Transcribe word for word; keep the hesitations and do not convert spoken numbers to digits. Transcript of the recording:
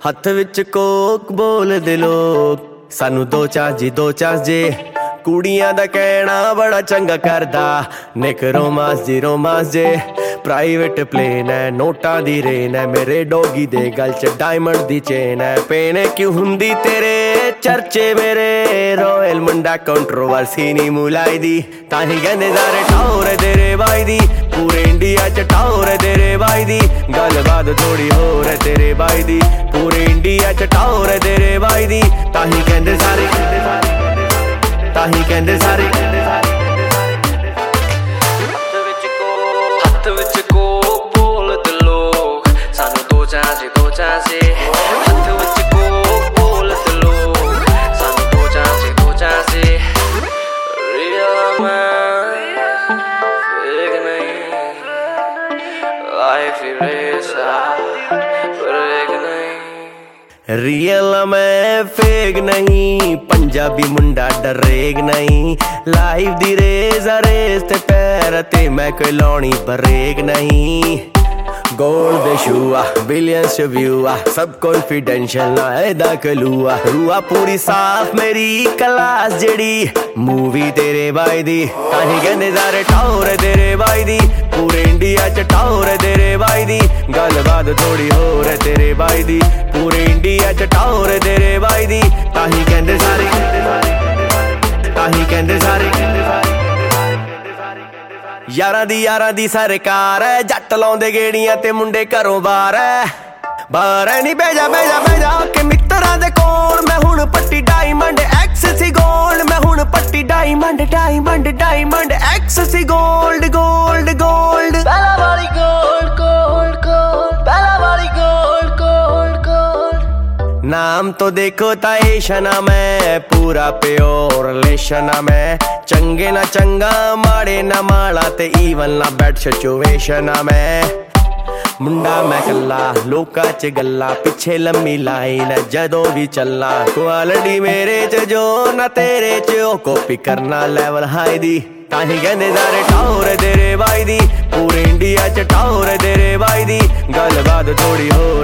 ਹੱਥ ਵਿੱਚ ਕੋਕ ਬੋਲਦੇ ਲੋਕ ਸਾਨੂੰ ਦੋ ਚਾਂਸ ਜੀ ਦੋ ਚਾਂਸ ਜੇ ਕੁੜੀਆਂ ਦਾ ਕਹਿਣਾ ਬੜਾ ਚੰਗਾ ਕਰਦਾ ਨਿਕ ਰੋਮਾਂਸ ਜੀ ਰੋਮਾਂਸ ਜੇ ਪ੍ਰਾਈਵੇਟ ਪਲੇਨ ਹੈ ਨੋਟਾਂ ਦੀ ਰੇਨ ਹੈ ਮੇਰੇ ਡੋਗੀ ਦੇ ਗਲ ਚ ਡਾਇਮੰਡ ਦੀ ਚੇਨ ਹੈ ਪੇਨ ਕਿਉਂ ਹੁੰਦੀ ਤੇਰੇ ਚਰਚੇ ਮੇਰੇ ਰੋਇਲ ਮੁੰਡਾ ਕੰਟਰੋਵਰਸੀ ਨਹੀਂ ਮੁਲਾਈ ਦੀ ਤਾਂ ਹੀ ਕਹਿੰਦੇ ਸਾਰੇ ਟੌਰ ਤੇਰੇ ਬਾਈ ਦੀ ਪੂਰੇ ਇੰਡੀਆ ਚ ਟੌਰ ਤੇਰੇ ਬਾਈ ਦੀ ਗੱਲਬਾਤ ਥੋੜੀ ਹੋਰ ਹੈ ਤੇਰੇ ਬਾਈ ਦੀ ਪੂਰੇ ਇੰਡੀਆ ਚ ਟੌਰ ਤੇਰੇ ਬਾਈ ਦੀ ਤਾਂ ਹੀ ਕਹਿੰਦੇ ਸਾਰੇ ਤਾਂ ਹੀ ਕਹਿੰਦੇ ਸਾਰੇ ਹੱਥ ਵਿੱਚ ਕੋਕ ਬੋਲਦੇ ਲੋਕ ਸਾਨੂੰ ਦੋ ਚਾਂਸ ਦੋ ਚਾਂਸ ਹੱਥ ਵਿੱਚ ਕੋਕ ਬੋਲਦੇ ਲੋਕ ਸਾਨੂੰ ਦੋ ਚਾਂਸ ਦੋ ਚਾਂਸ ਰੀਅਲ ਮੈਂ ਫੇਕ ਨਹੀਂ ਲਾਈਫ ਹੀ ਰੇਸ ਫੇਕ ਨਹੀਂ ਰੀਅਲ ਮੈਂ ਫੇਕ ਨਹੀਂ ਪੰਜਾਬੀ ਮੁੰਡਾ ਡਰੇਗ ਨਹੀਂ ਲਾਈਫ ਦੀ ਰੇਸ ਆ ਰੇਸ ਤੇ ਪੈਰ ਤੇ ਮੈਂ ਕੋਈ ਲਾਉਣੀ ਬਰੇਕ ਨਹੀਂ ਗੋਲਡ ਦੇ ਸ਼ੂ ਆ ਬਿਲੀਅਨਸ ਵਿਊ ਆ ਸਭ ਕੌਨਫੀਡੈਂਸ਼ੀਅਲ ਨਾ ਇਹਦਾ ਕਲੂਆ ਰੂਆ ਪੂਰੀ ਸਾਫ ਮੇਰੀ ਕਲਾਸ ਜਿਹੜੀ ਮੂਵੀ ਤੇਰੇ ਬਾਈ ਦੀ ਤਾਂ ਹੀ ਕਹਿੰਦੇ ਸਾਰੇ ਟੌਰ ਤੇਰੇ ਬਾਈ ਦੀ ਪੂਰੇ ਇੰਡੀਆ ਚ ਟੌਰ ਤੇਰੇ ਬਾਈ ਦੀ ਗੱਲਬਾਤ ਥੋੜੀ ਹੋਰ ਹੈ ਤੇਰੇ ਬਾਈ ਦੀ ਪੂਰੇ ਇੰਡੀਆ ਚ ਟੌਰ ਤੇਰੇ ਬਾਈ ਦੀ ਤਾਂ ਹੀ ਕਹਿੰਦੇ ਸਾਰੇ ਤਾਂ ਹੀ ਕਹਿੰਦੇ ਸਾਰੇ ਯਾਰਾਂ ਦੀ ਯਾਰਾਂ ਦੀ ਸਰਕਾਰ ਐ ਜੱਟ ਲਾਉਂਦੇ ਗੇੜੀਆਂ ਤੇ ਮੁੰਡੇ ਘਰੋਂ ਬਾਹਰ ਐ ਬਾਹਰ ਐ ਨੀ ਬਹਿ ਜਾ ਬਹਿ ਜਾ ਬਹਿ ਜਾ ਕੇ ਮਿੱਤਰਾਂ ਦੇ ਕੋਲ ਮੈਂ ਹੁਣ ਪੱਟੀ ਡਾਇਮੰਡ ਐਕਸਸੀ ਗੋਲਡ ਮੈਂ ਹੁਣ ਪੱਟੀ ਡਾਇਮੰਡ ਡਾਇਮੰਡ ਡਾਇਮੰਡ ਐਕਸਸੀ ਗੋਲਡ ਗੋਲਡ ਗੋਲਡ ਪਹਿਲਾ ਵਾਲੀ ਗੋਲਡ ਗੋਲਡ ਗੋਲਡ ਪਹਿਲਾ ਵਾਲੀ ਗੋਲਡ ਗੋਲਡ ਗੋਲਡ ਨਾਮ ਤੋਂ ਦੇਖੋ ਤਾਂ ਏਸ਼ਨਾ ਮੈਂ ਪੂਰਾ ਪਿਓਰ ਰਿਲੇਸ਼ਨ ਮੈਂ ਚੰਗੇ ਨਾ ਚੰਗਾ ਮਾੜੇ ਨਾ ਮਾੜਾ ਤੇ ਈਵਨ ਨਾ ਬੈਡ ਸਿਚੁਏਸ਼ਨ ਆ ਮੈਂ ਮੁੰਡਾ ਮੈਂ ਕੱਲਾ ਲੋਕਾਂ ਚ ਗੱਲਾਂ ਪਿੱਛੇ ਲੰਮੀ ਲਾਈਨ ਜਦੋਂ ਵੀ ਚੱਲਾਂ ਕੁਆਲਿਟੀ ਮੇਰੇ ਚ ਜੋ ਨਾ ਤੇਰੇ ਚ ਉਹ ਕਾਪੀ ਕਰਨਾ ਲੈਵਲ ਹਾਈ ਦੀ ਤਾਂ ਹੀ ਕਹਿੰਦੇ ਸਾਰੇ ਟੌਰ ਤੇਰੇ ਬਾਈ ਦੀ ਪੂਰੇ ਇੰਡੀਆ ਚ ਟੌਰ ਤੇਰੇ ਬਾਈ ਦੀ ਗੱਲਬਾਤ ਥੋੜੀ ਹੋਰ